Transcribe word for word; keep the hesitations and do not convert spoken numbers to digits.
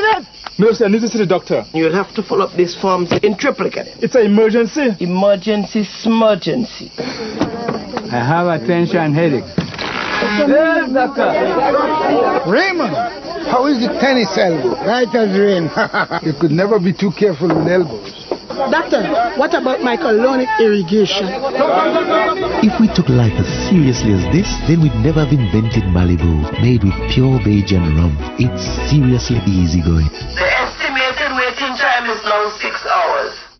accident? No, sir, I need to see the doctor. You'll have to fill up these forms in triplicate. It's an emergency. Emergency, smergency. I have a tension headache. Yes, doctor. Raymond, how is the tennis elbow? Right as rain. You could never be too careful with elbows. Doctor, what about my colonic irrigation? If we took life as seriously as this, then we'd never have invented Malibu, made with pure Bajan rum. It's seriously easygoing. The estimated waiting time is now six hours.